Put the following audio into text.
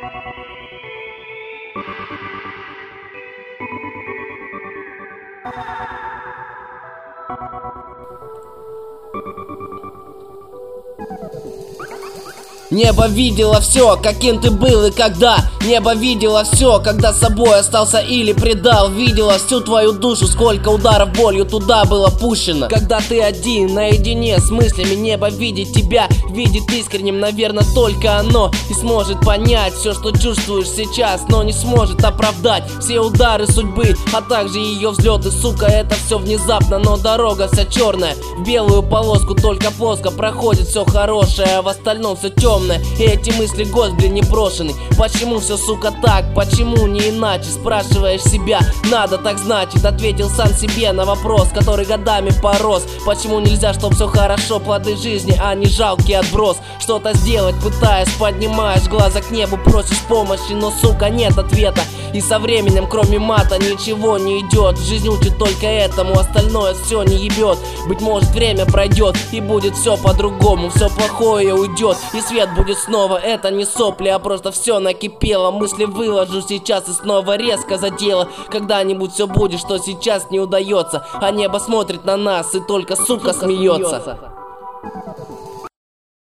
Небо видело все, каким ты был и когда. Небо видело все, когда собой остался или предал. Видела всю твою душу, сколько ударов болью туда было пущено. Когда ты один, наедине с мыслями, небо видит тебя, видит искренним, наверное, только оно. И сможет понять все, что чувствуешь сейчас, но не сможет оправдать все удары судьбы, а также ее взлеты. Сука, это все внезапно, но дорога вся черная. В белую полоску только плоско проходит все хорошее, а в остальном все темное. И эти мысли гвозди не брошены. Почему все, сука, так? Почему не иначе? Спрашиваешь себя, надо так значит. Ответил сам себе на вопрос, который годами порос. Почему нельзя, чтоб все хорошо, плоды жизни, а не жалкий отброс? Что-то сделать пытаясь, поднимаешь глаза к небу, просишь помощи, но, сука, нет ответа. И со временем, кроме мата, ничего не идет. Жизнь учит только этому, остальное все не ебет. Быть может, время пройдет и будет все по-другому. Все плохое уйдет и свет будет снова. Это не сопли, а просто все накипело. Мысли выложу сейчас и снова резко задело. Когда-нибудь все будет, что сейчас не удается. А небо смотрит на нас и только, сука, смеется.